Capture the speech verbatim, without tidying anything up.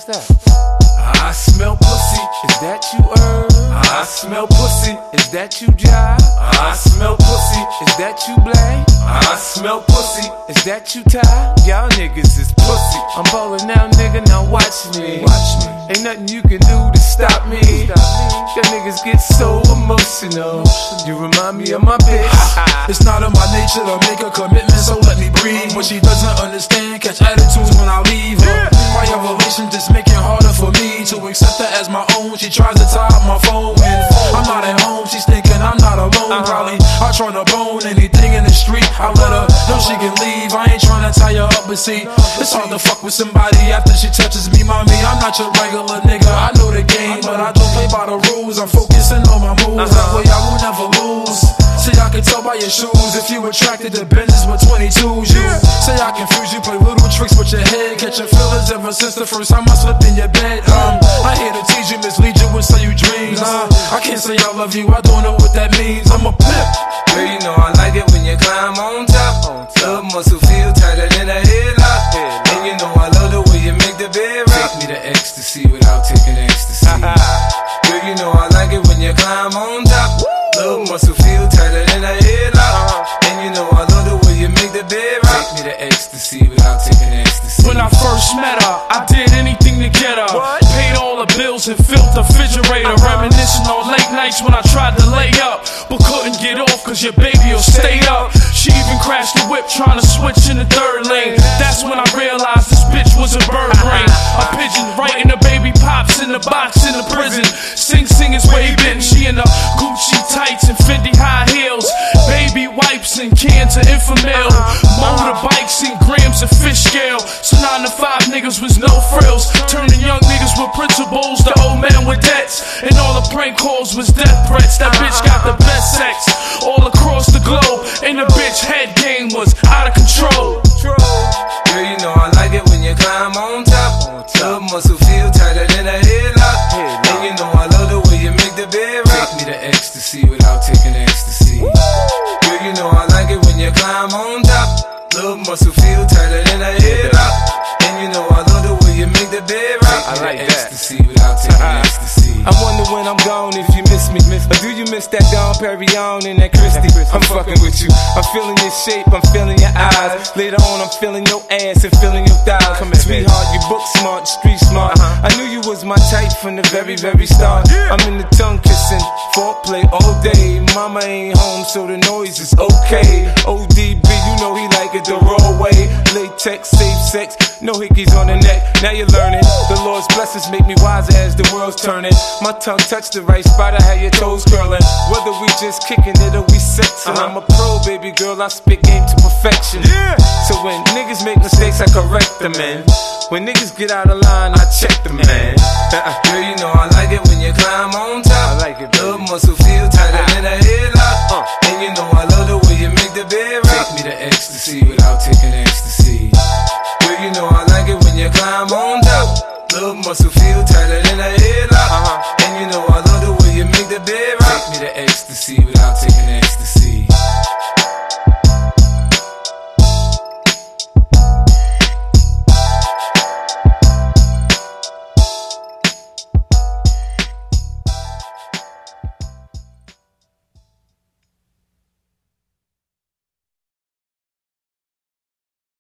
What's that? I smell pussy. Is that you, Herb? I smell pussy. Is that you, Jive? I smell pussy. Is that you, Blay? I smell pussy. Is that you, Ty? Y'all niggas is pussy. I'm ballin' now, nigga, now watch me. Watch me. Ain't nothing you can do to stop me. Y'all niggas get so emotional. You remind me of my bitch. It's not in my nature to make a commitment, so let me breathe. When she doesn't understand, catch attitudes when I leave her. My elevation just make it harder for me to accept her as my own. She tries to tie up my phone when I'm not at home. She's thinking I'm not alone. Probably I try to bone anything in the street. I let her know she can leave. I ain't trying to tie her up, but see, it's hard to fuck with somebody after she touches me, mommy. I'm not your regular nigga. I know the game, but I don't play by the rules. I'm focusing on my moves. That way I will never lose. See, I can tell by your shoes if you attracted to Benzes with twenty-twos. You say I confuse you, play little tricks with your head. Catch your feelings ever since the first time I slept in your bed. Um, I here to tease you, mislead you, and sell you dreams. Uh, I can't say I love you, I don't know what that means. I'm a pimp. Girl, you know I like it when you climb on top. Love muscle feel tighter than a headlock. And you know I love the way you make the bed rock. Take me to ecstasy without taking ecstasy. Girl, you know I like it when you climb on top. Love muscle feel tighter than a headlock. And you know I love the way you make the bed rock. Take me to ecstasy without taking ecstasy. When I first met her, I did anything to get her. Paid all the bills and filled the refrigerator. Reminiscing on late nights when I tried to lay up, but couldn't get off cause your baby will stay up. She even crashed the whip trying to switch in the third lane. That's when I realized this bitch was a bird brain. A pigeon right in the baby pops in the box in the prison. Sing Sing is waving. She in the Gucci tights and Fendi high heels. Baby wipes and cans of Infamil. Motorbikes and grams of fish scale. So nine to five niggas was no frills. Turning young niggas with principles to old men with debts. And all the prank calls was death threats. That bitch got the best sex all across the globe. And the bitch head game was out of control. Girl, you know I like it when you climb on top. Love muscle feel tighter than a headlock. And you know I love the way you make the bed rock. Take me to ecstasy without taking ecstasy. Girl, you know I like it when you climb on top. Love muscle feel tighter than a headlock. And you know I love the way you make the bed rock. I like ecstasy without taking ecstasy. I wonder when I'm gone if you miss me. Or do you miss that Dom Perignon and that Christie? I'm fucking with you. I'm feeling your shape, I'm feeling your eyes. Later on, I'm feeling your ass and feeling your thighs. Sweetheart, you book smart, street smart. I knew you was my type from the very, very start. I'm in the tongue kissing, foreplay all day. Mama ain't home, so the noise is okay. O D B, you know he like it the raw way. Latex, safe sex, no hickeys on the neck. Now you're learning. The Lord's blessings make me wiser as the world's turning. My tongue touched the right spot, I had your toes curling. Whether we just kicking it or we sexing, I'm a pro, baby girl, I spit game to perfection. So when niggas make mistakes, I correct them, man. When niggas get out of line, I check them, man. Girl, you know I like it when you climb on top. I like it, baby. Love muscle feel tighter than a headlock. And you know I love the way you make the bed rock. Take me to ecstasy without taking ecstasy.